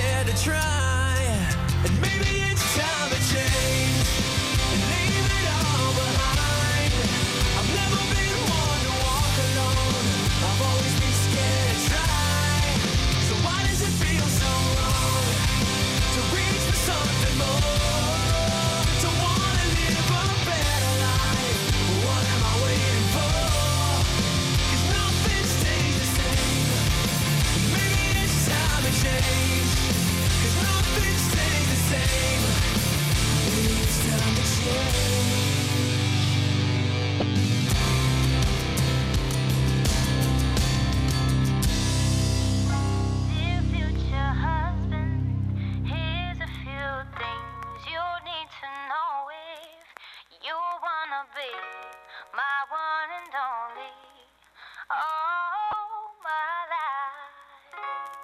scared to try. And maybe it's time to change and leave it all behind. I've never been one to walk alone. I've always been scared to try. So why does it feel so wrong to reach for something more? To wanna live a better life. What am I waiting for? 'Cause nothing stays the same. Maybe it's time to change. 'Cause nothing stays the same. Maybe it's time to change. Dear future husband, here's a few things you need to know if you wanna be my one and only. All my life.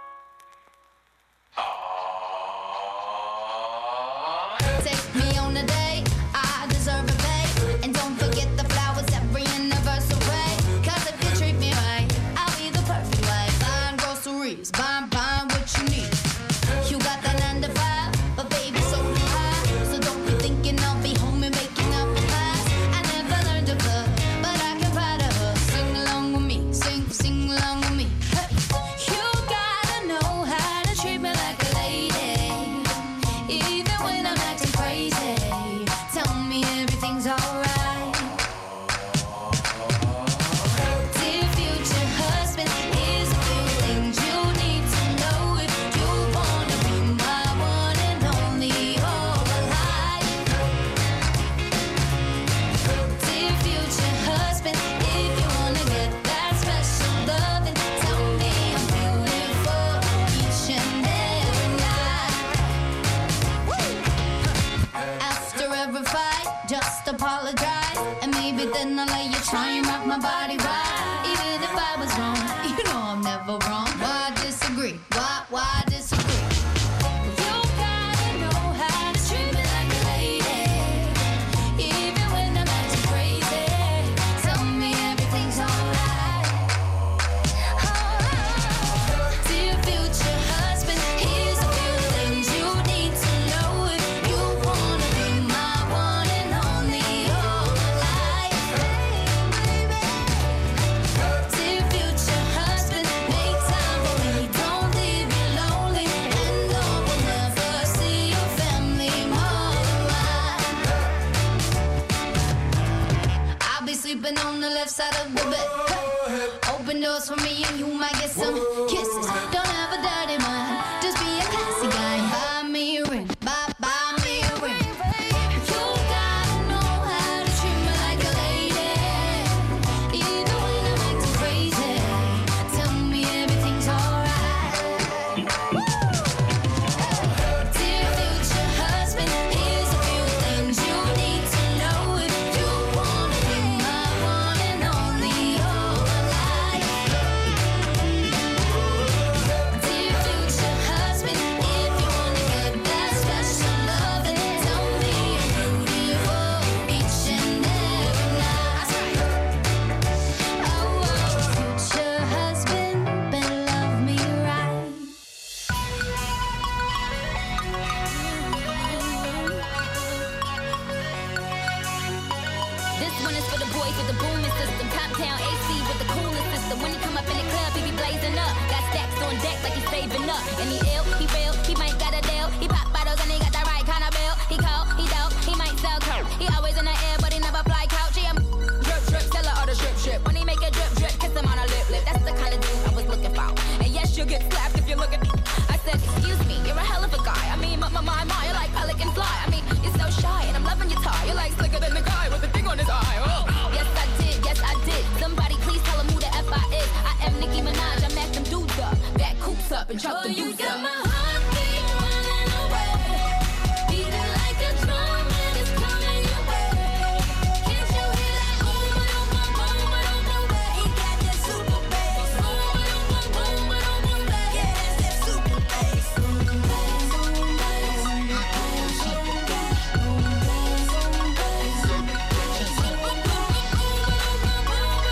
Take me on a date, I deserve a date. And don't forget the flowers every anniversary. 'Cause if you treat me right, I'll be the perfect wife. Buying groceries, buying what you need. You got that 9 to 5, but baby, so do I. So don't be thinking I'll be home and making up a pass. I never learned to cook, but I can pride of her. Sing along with me, sing along with me. Hey. You gotta know how to treat me like a lady. Even when I'm acting crazy, tell me everything's alright. Dear future husband, here's a few things you need to know if you wanna be my one and only all my life. Dear future husband, if you wanna get that special loving, tell me I'm beautiful each and every night. After every fight, just apologize, and maybe then I'll let you try and rock my body right. Even if I was wrong, you know I'm never wrong. Why disagree? Why disagree? You gotta know how to treat me like a lady. Even when I'm acting crazy, tell me everything's alright. Dear future husband, here's a few things you need to know if you wanna be my one and only all my life. Dear future husband, make time for me, don't leave me lonely. And no, we'll never see your family more than mine. I'll be sleeping on the left side of the bed. Open doors for me and you might get some kisses. Don't have a dirty mind, just be a classy guy. Buy me a ring, buy me a ring. You gotta know how to treat me like a lady. Even when I'm acting crazy, tell me everything's alright. Dear future husband, here's a few things you need to know if you wanna be my one and only all my life. Dear future husband, if you wanna get that special loving, tell me I'm beautiful each and every night. Oh, future husband, better love me right. This one is for the boys with the booming system. Top down AC with the coolest system. When he come up in the club, he be blazing up. Got stacks on deck like he's saving up. And he ill, he real, he might got a deal. He pop bottles and he got the right kind of bill. He cold, he dope, he might sell coke. He always in the air, but he never fly couch. He a drip, drip, seller or the strip. When he make a drip, drip, kiss him on a lip. That's the kind of dude I was looking for. And yes, you'll get slapped if you look at me. I said, excuse me, you're a hell of a guy. I mean, my, you're like pelican fly. I mean, you're so shy, and I'm loving your tie. You're like slicker than the guy with the thing on his eye. Oh. Yes, I did. Somebody please tell him who the F I is. I am Nicki Minaj, I mack them dudes up. Back coops up and chop the You dudes got up. my heartbeat running away, beating like a drum and it's coming your way. Can't you hear that boom, boom, boom, boom, boom, boom? He got that super bass. Boom, boom, boom, boom, boom, boom, boom. Yeah, that's that super bass. Boom, bass, boom, bass, boom, bass, boom, bass, boom, bass, boom, bass.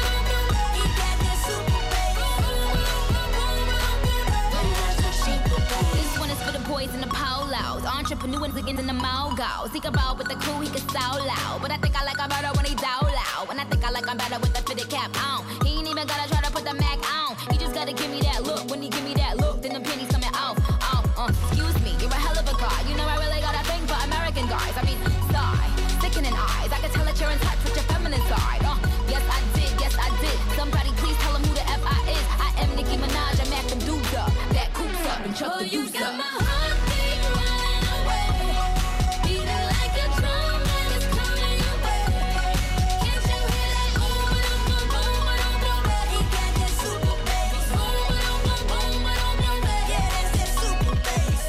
He got that super bass. one is for the boys in the polos. Entrepreneurs again in the mogos. He can roll with the crew, he can so loud. But I think I like him better when he's out loud. And I think I like him better with the fitted cap on. He ain't even gotta try to put the Mac on. He just gotta give me that look. When he give me that look, then the pennies coming off. Excuse me, you're a hell of a guy. You know I really got a thing for American guys. I mean, sigh, sickening eyes. I can tell that you're in touch with your feminine side. Yes I did. Somebody please tell him who the F I is. I am Nicki Minaj, I mac them dudes up. That coops up and chuck the deuce up. My heartbeat running away, beating like a drum and it's coming your way. Can't you hear that boom, boom, boom, boom, boom, boom? He got that super bass. Boom, boom, boom, boom, boom, boom. Yeah, that's that super bass.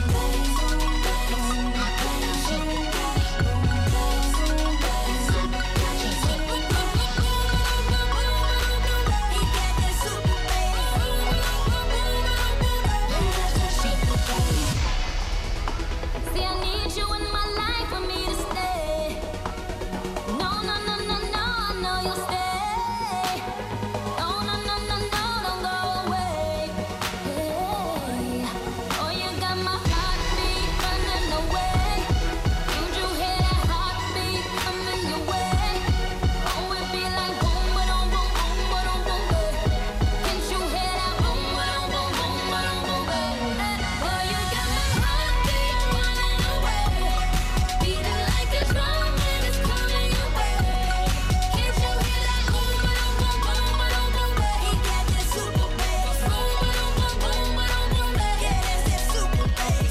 See, I need you in my life for me to stay. No, no, no, no, no, I know you'll stay. No, no, no, no, no, don't go away. Hey. Oh, you got my heartbeat running away. Don't you hear that heartbeat coming your way? Oh, it be like boom, ba-dum, boom, boom, ba-dum, boom, boom. Can't you hear that boom, ba-dum, boom, boom, ba-dum, boom, boom? Oh, you got my heartbeat running away, beating like a drum and it's coming your way. Can't you hear that boom, ba-dum, boom, boom, ba-dum, boom, boom? He got that super bass. Boom, ba-dum, boom, boom, ba-dum, boom, boom. Yeah, that's that super bass.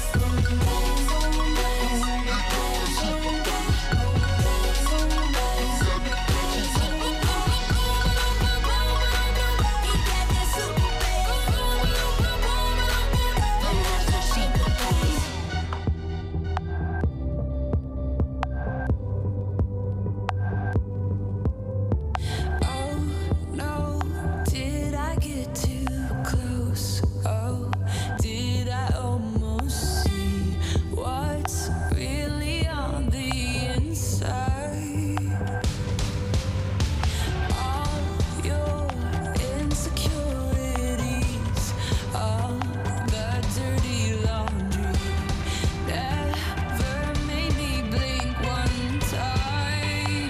Oh no, did I get too close? Oh, did I almost see what's really on the inside? All your insecurities, all the dirty laundry, never made me blink one time.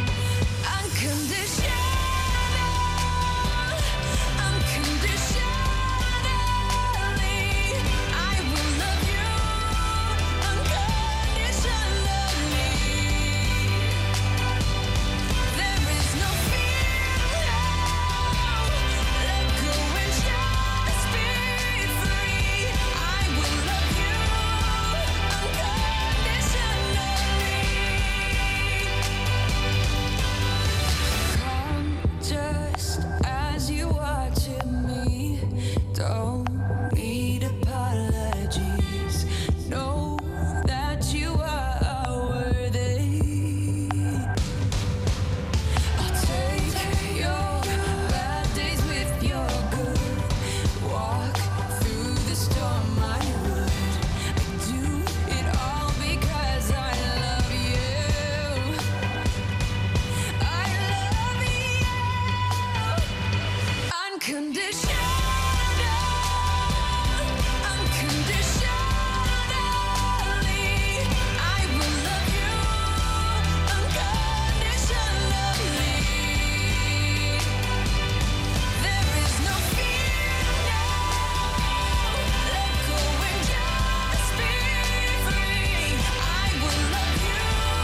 Unconditionally, I will love you unconditionally. There is no fear now. Let go and just be free. I will love you unconditionally. Come just as you watching me. Don't need apologies. Know that you are worthy. I'll take your bad days with your good. Walk through the storm, I would. I do it all because I love you. I love you unconditionally. I will love you unconditionally. There is no fear now. Let go and just be free. I will love you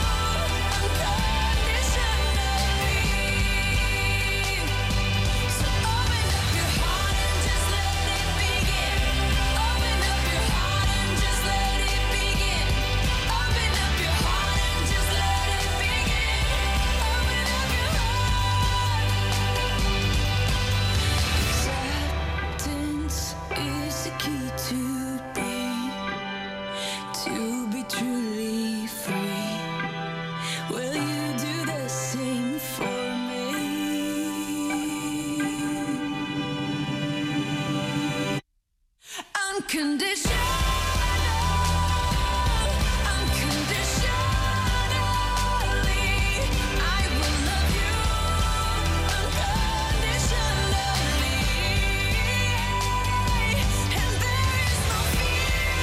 unconditionally. So open up your heart and just let it begin. Open up your heart and just let it begin. Open up your heart and just let it begin. Open up your heart. Acceptance is the key to be truly free. Will you do the same for me? Unconditional, unconditionally, I will love you unconditionally. And there is no fear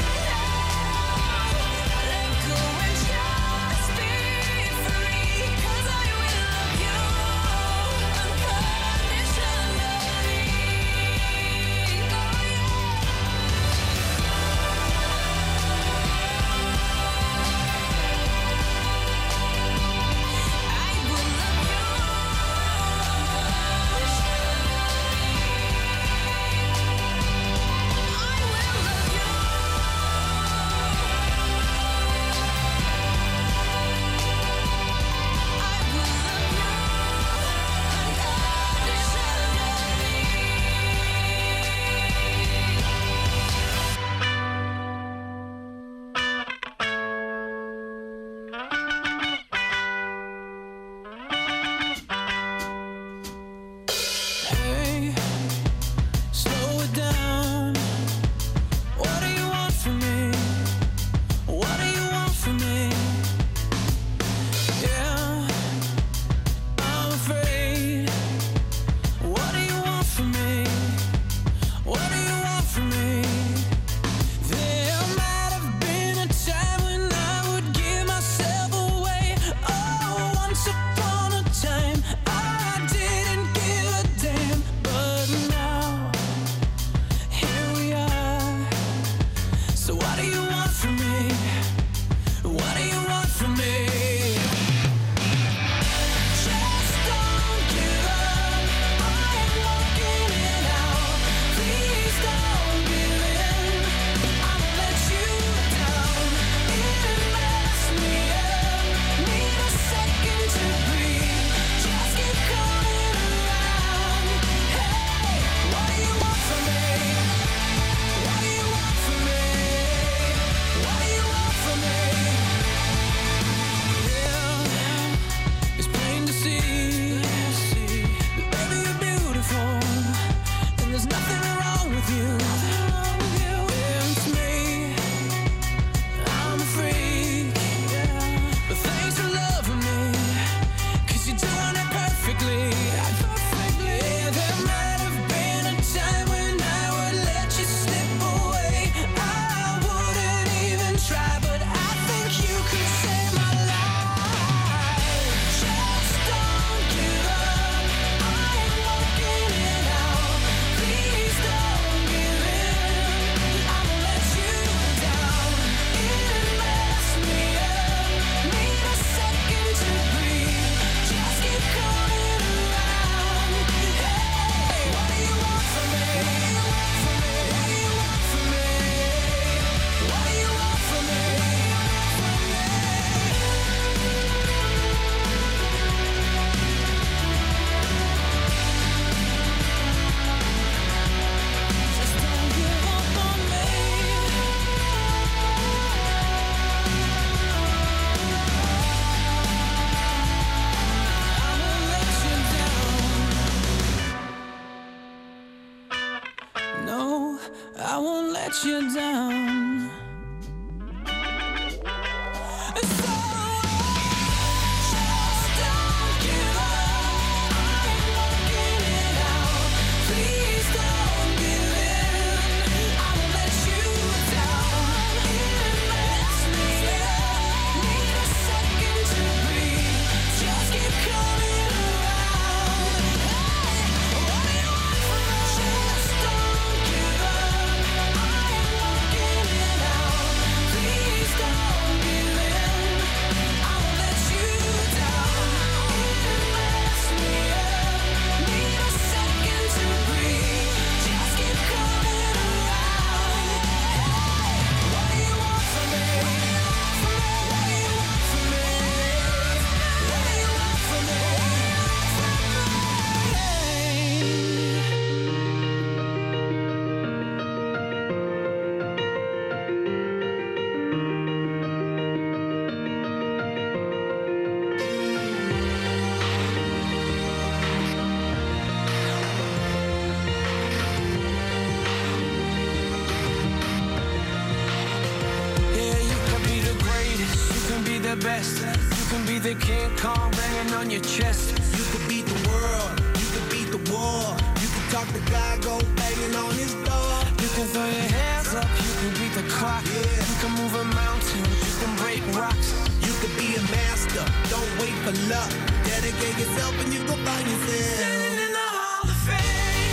best. You can be the King Kong banging on your chest. You could beat the world, you could beat the war. You can talk to God, go banging on his door. You can throw your hands up, you can beat the clock. Yeah. You can move a mountain, you can break rocks. You could be a master, don't wait for luck. Dedicate yourself and you go find yourself. Standing in the Hall of Fame.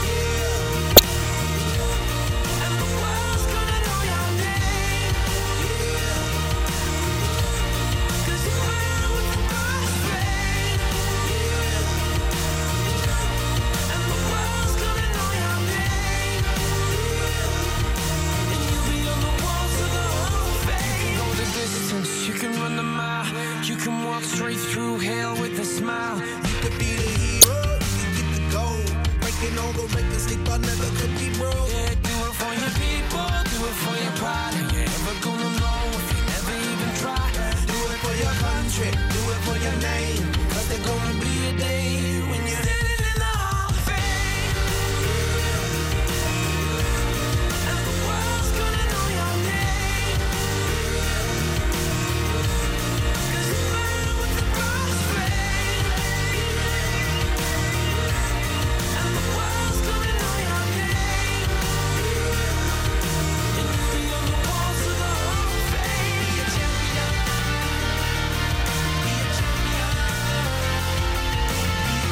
Yeah. And the world's gonna know your name. Yeah. 'Cause you're man with the most fame. Yeah. And the world's gonna know your name. And you'll be on the walls of the Hall of Fame. You can go the distance, you can run the mile. You can walk straight through hell with a smile. You could be the hero, you can get the gold. Breaking all the records they thought never could be broke. Yeah, do it for your people, do it for your pride. And you're never gonna know if you never even try. Do it for your country, do it for your name. 'Cause there's gonna be a day when you're Standing in the Hall of Fame. And the world's gonna know your name. 'Cause you're man with the most fame. And the world's gonna know your name. And you'll be on the walls of the Hall of Fame. Be a champion. Be a champion. Be a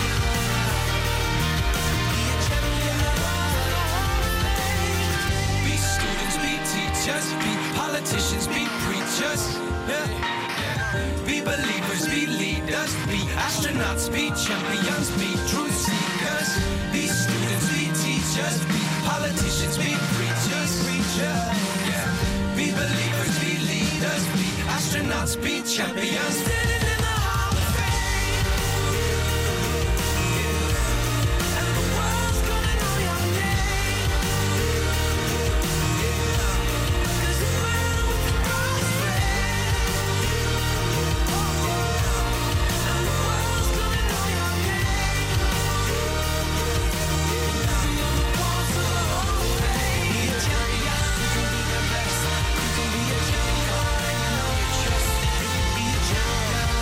champion. Be students, be teachers, be politicians, be preachers. Yeah. Be believers, be leaders, be astronauts, be champions, be truth seekers. Be students, be teachers, be politicians, be preachers. Yeah. Be believers, be leaders, be astronauts, be champions. Standing in the Hall of Fame. And the world's gonna know your name. 'Cause you're man with the most fame. And the world's gonna know your name. You'll be on the walls of the Hall of Fame. Be a champion. You can be the best. You can be a champion. You know your chest. You can be a champion.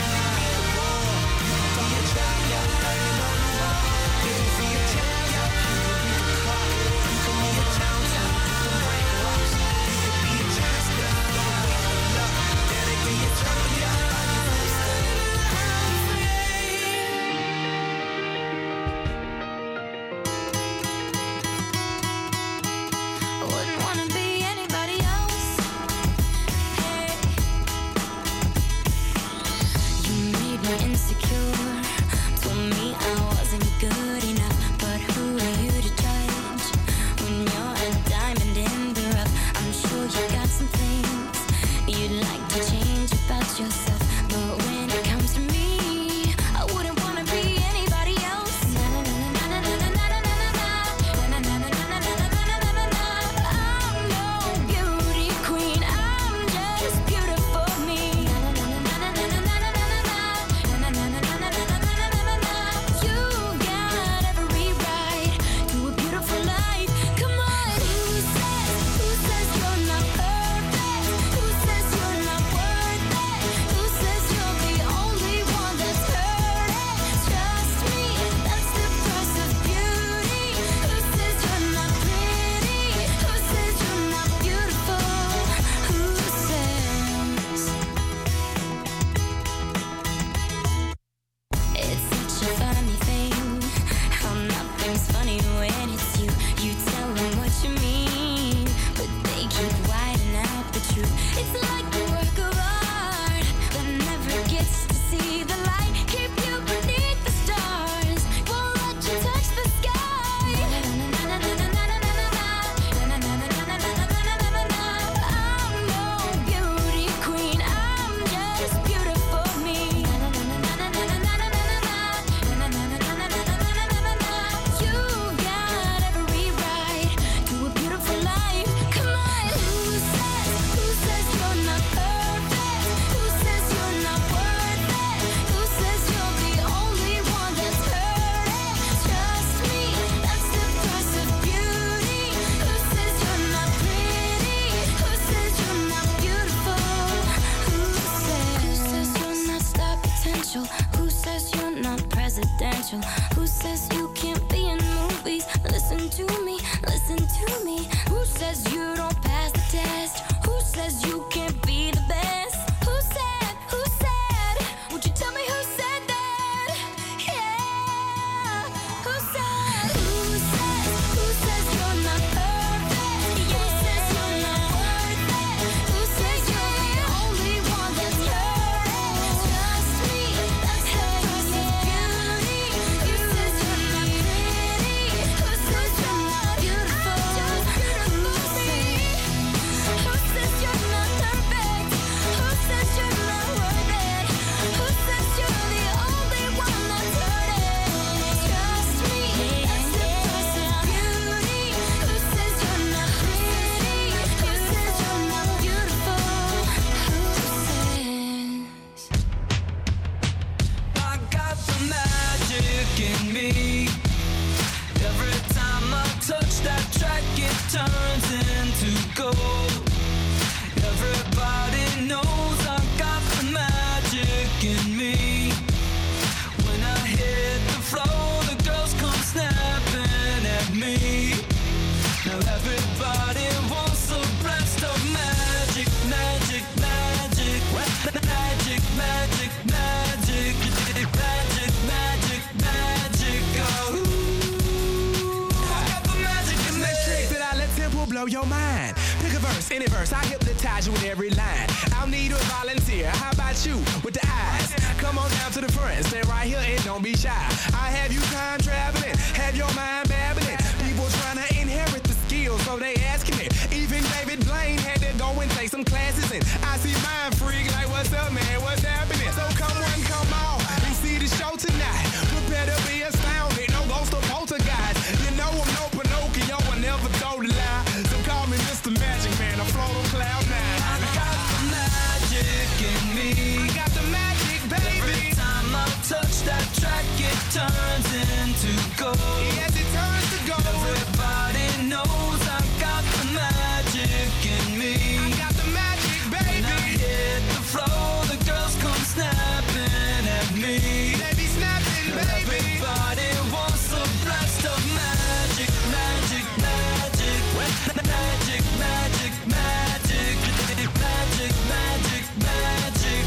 your mind. Pick a verse, any verse, I hypnotize you with every line. I'll need a volunteer. How about you with the eyes? Come on down to the front, stay right here and don't be shy. I have you time traveling, have your mind babbling. People trying to inherit the skills, so they asking it. Even David Blaine had to go and take some classes in. I see mind freak like, what's up, man? What's happening? So come on, come on, and see the show tonight. Prepare to be astounded, no ghost or poltergeist. You know I'm no Pinocchio, I never told a lie. So call me Mr. Magic Man, I float on cloud nine. I got the magic in me. I got the magic, baby. Every time I touch that track, it turns into gold. Yes, it turns to gold. Everybody knows I got the magic in me. I got the magic, When I baby. hit the floor, the girls come snapping at me. They be snapping, baby. Everybody wants a blast of magic, magic, magic, magic, magic, magic, magic, magic, magic.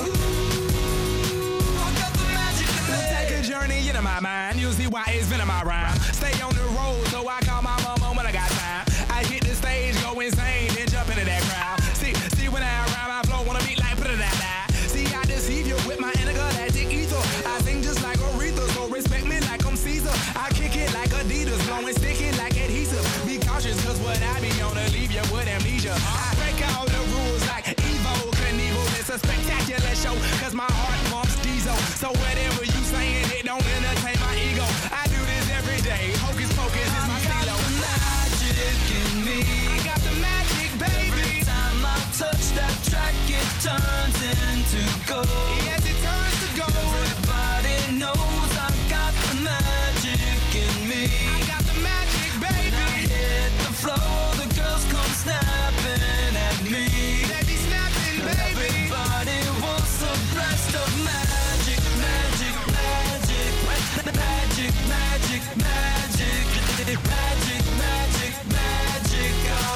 Oh, I got the magic in me. Take a journey into my mind. You'll see why it's been in my rhyme. Stay on the road, so I call my mama when I got time. I hit the stage, go insane, then jump into that crowd. See when I rhyme, I flow on a beat like put-a-da-da. See, I deceive you with my intergalactic ether. I sing just like Aretha, so respect me like I'm Caesar. I kick it like Adidas, blowing sticky like adhesive. Be cautious, cause what I be on to leave you with amnesia. I break all the rules like Evo Knievel. It's a spectacular show, cause my heart pumps diesel. So whatever you saying, it don't entertain my ego. I do this every day. Hocus pocus is my stilo. Magic in me. I got the magic, baby. Every time I touch that track, it turns into gold. Yes, it turns to gold. Everybody knows I got the magic in me. I got the magic, When I baby. hit the floor, the girls come snapping at me. They be snapping, baby. Everybody wants a blast of magic, magic, magic, magic, magic, magic, magic, magic, magic.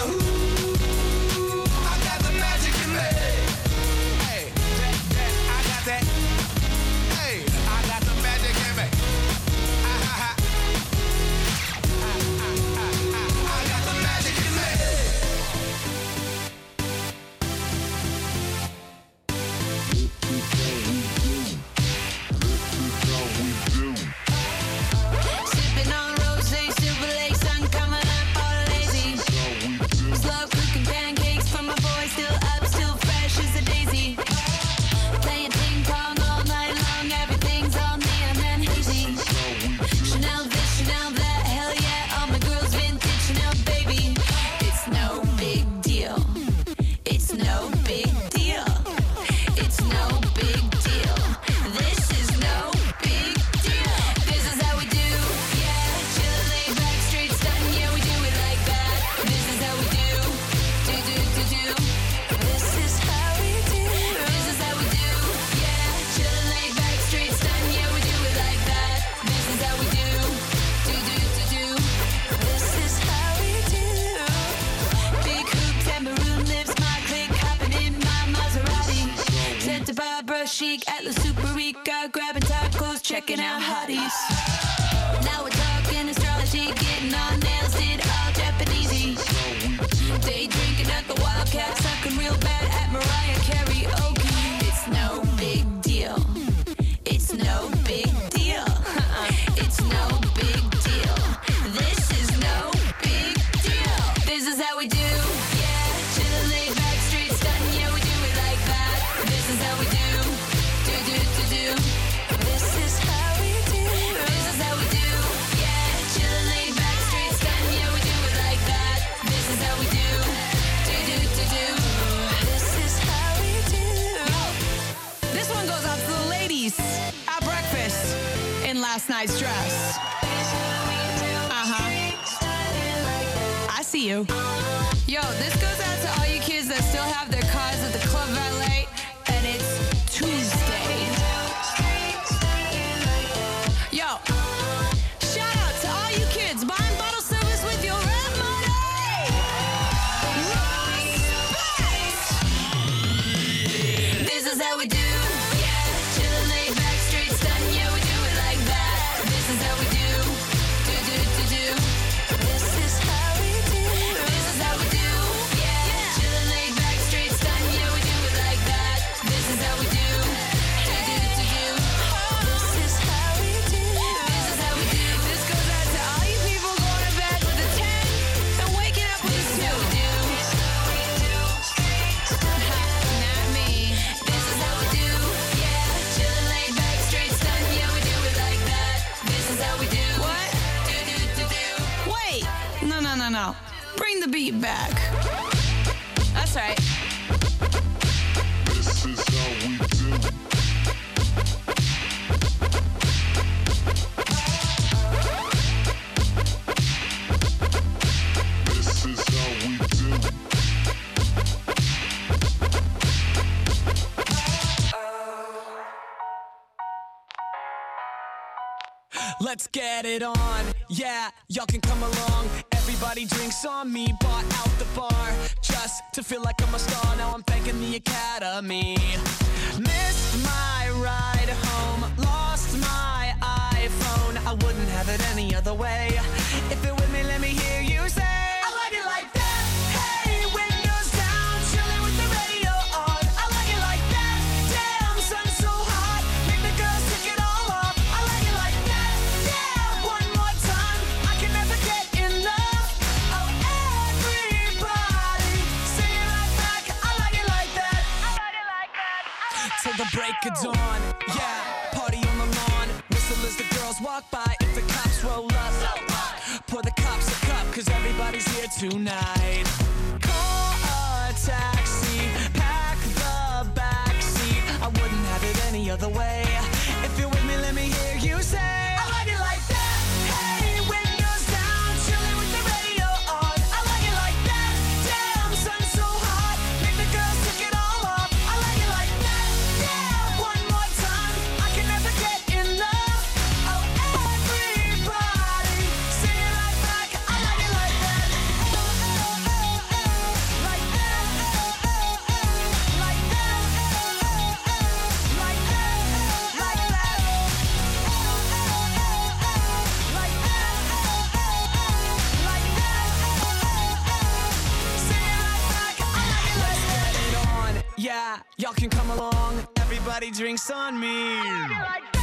Oh, I got the magic in me. Hey, I got that. Hey, I got the magic in me. I got the magic in me. Sipping on rosé, super late, sun coming up all lazy. Slow cooking pancakes for my boy, still up, still fresh as a daisy. Playing ping pong all night long, everything's all neon and hazy. Chanel this, Chanel that, hell yeah, all my girls vintage Chanel, baby. It's no big deal. It's no big deal. It's no big deal. This is no big deal. This is how we do, yeah. Chill, lay back, straight stun, yeah, we do it like that. This is how we do. This is how we do. This is how we do, yeah. Chill, lay back, straight stun, yeah, we do it like that. This is how we do. This is how we do. Big hoop, tambourine lips, my click, hopping in my Maserati. Santa Barbara chic, Atlas Super Rica, grabbing tacos, checking out hotties. Now we're talking astrology, getting on nails, did all Japanesey. Day drinking at the Wildcat, sucking real bad at Mariah Carey. Okay, it's no big deal. It's no big deal. It's no big deal. This is no big deal. This is how we do, yeah. Chill, lay back, straight stun, yeah, we do it like that. This is how we do. This is how we do. This is how we do, yeah. Chill, lay back, straight stun, yeah, we do it like that. This is how we do. This is how we do. This one goes out to the ladies at breakfast in last night's dress. I see you. Yo, this goes out to all you kids that still have their cars at the Club Valet, and it's Tuesday. Yo, shout out to all you kids buying bottle service with your rent money. Respect. This is how we do, yeah. Chill, lay back, straight stun, yeah, we do it like that. This is how we do. This is how we do. This is how we the beat back. That's right. This is how we do. This is how we do. Let's get it on, yeah, y'all can come along. Everybody drinks on me, bought out the bar just to feel like I'm a star. Now I'm thanking the academy. Missed my ride home, lost my iPhone. I wouldn't have it any other way. If you're with me, let me hear you say, I like it like that. Hey, windows down, chilling with the radio on. I like it like that. Damn, sun's so hot, make the girls take it all off. I like it like that. Yeah, one more time, I can never get enough. Oh, everybody, sing it right back. I like it like that. I like it like that. Till the break of dawn, yeah, party on the lawn. Whistle as the girls walk by. If the cops roll up, pour the cops a cup, cause everybody's here tonight. Call a taxi, pack the back seat. I wouldn't have it any other way. If you're with me, let me hear you say, I like it like that. Hey, windows down, chilling with the radio on. I like it like that. Damn, sun's so hot, make the girls take it all off. I like it like that. Yeah, one more time, I can never get enough. Oh, everybody, sing it right back. I like it like that. Like that. Like that. Like that. Like that. Like that. Like that. Sing it right back. I like it. Let's get it on. Yeah, y'all can come along. Everybody drinks on me. I like it like that.